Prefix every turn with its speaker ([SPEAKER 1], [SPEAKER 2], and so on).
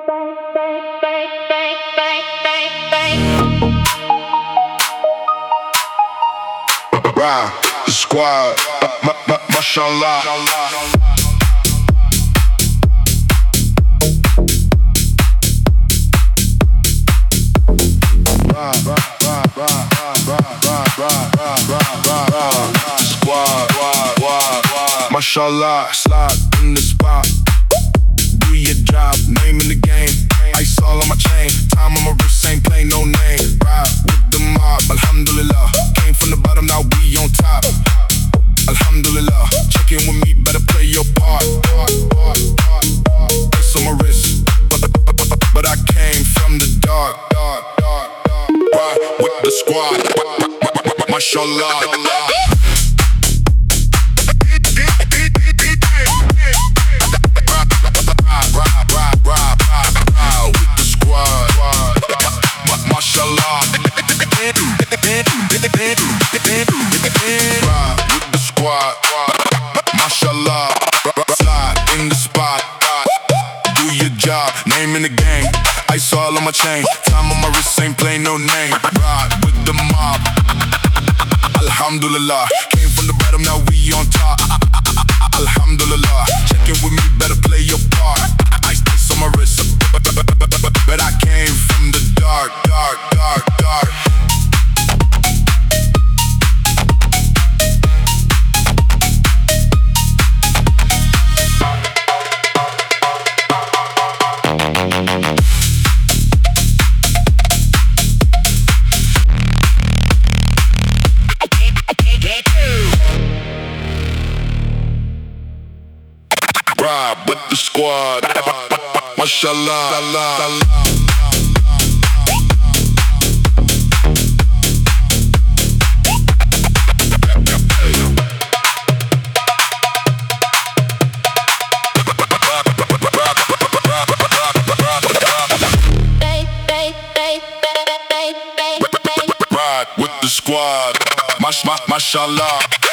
[SPEAKER 1] Ride the squad, mashallah. Mashallah, slide in the spot. Do your job, name in the game. Ice all on my chain, time on my wrist, ain't plain, no name. Ride with the mob, alhamdulillah. Came from the bottom, now we on top. Alhamdulillah, check in with me, better play your part. Ice on my wrist, but I came from the dark. Ride with the squad, mashallah. Mashallah, slide in the spot. Do your job, name in the game. Ice all on my chain, time on my wrist, ain't plain, no name. Ride with the mob, alhamdulillah. Came from the bottom, now we on top. Alhamdulillah, check in with me, better play your part. Ice on my wrist, but I came from the dark. Ride with the squad, mashallah. Ride with the squad, mashallah.